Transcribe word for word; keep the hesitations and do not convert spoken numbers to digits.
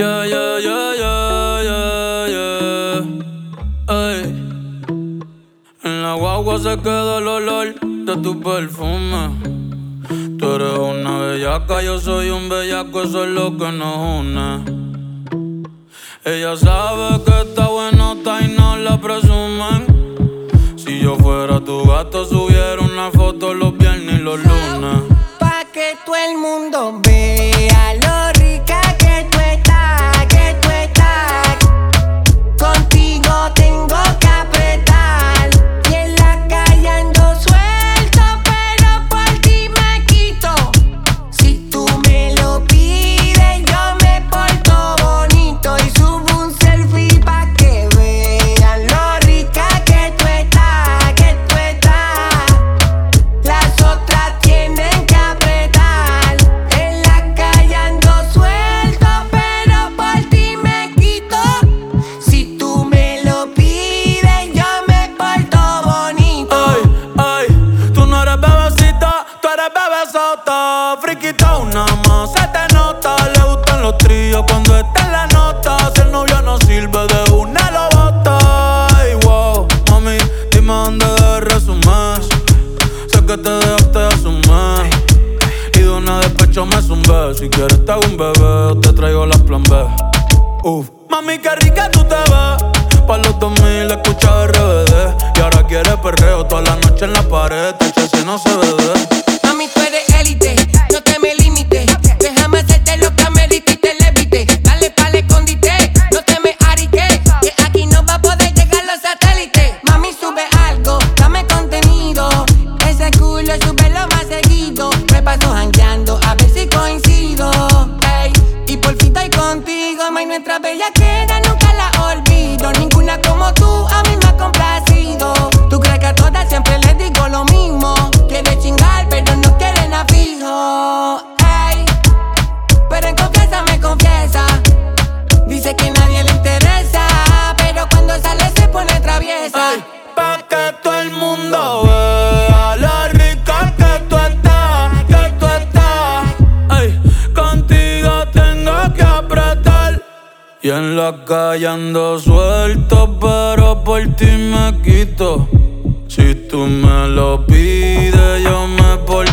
Yeah, yeah, yeah, yeah, yeah, yeah. Ey. En la guagua se queda el olor de tu perfume. Tú eres una bellaca, yo soy un bellaco, eso es lo que nos une. Ella sabe que está buenota y no la presumen. Si yo fuera tu gato, subiera una foto los viernes y los lunes. Pa' que todo el mundo vea lo rica que tú estás, que tú estás. Contigo tengo que apretar. Y en la calle ando suelto, pero por ti me quito. Si tú me lo pides, yo me porto bonito y subo un selfie pa' que vean lo rica que tú estás, que tú estás. Las otras tienen que apretar. En la calle ando suelto, pero por ti me quito. Si tú me lo pides, yo me porto bonito. Ay, ay, tú no eres bebecita, tú eres bebesota. Friquita una más, se te nota. Le gustan los tríos cuando está en la nota. Si el novio no sirve, de una lo bota. Ay, wow, mami, dime dónde de resumir. Sé que te dejaste de asumir. Y de una despecho me zumbé. Si quieres te hago un bebé o te traigo las plan B. Uf, mami, qué rica tú te ves. Pa' los dos mil escucha R B D. Y ahora quieres perreo toda la noche en la pared. Te eché si no se ve de. Mami, tú eres élite, no te me limites. Déjame hacerte lo que amerite y te levite. Dale pa'l escondite, no te me ariques. Que aquí no va a poder llegar los satélites. Mami, sube algo, dame contenido. Ese culo súbelo más seguido. Me paso jangueando a ver si coincido. Ey, y por fin estoy contigo. May, nuestra bellaquera nunca la olvido. Ninguna como tú a mí me ha complacido. Tú crees que a todas siempre les digo lo mismo. Quiere chingar pero no quieren a fijo. Ey, pero en confianza me confiesa. Dice que nadie le interesa, pero cuando sale se pone traviesa. Ay, pa' que todo el mundo vea lo rica que tú estás, que tú estás. Ay, contigo tengo que apretar. Y en la calle ando suelto, pero por ti me quito. Si tú me lo pides, yo me porto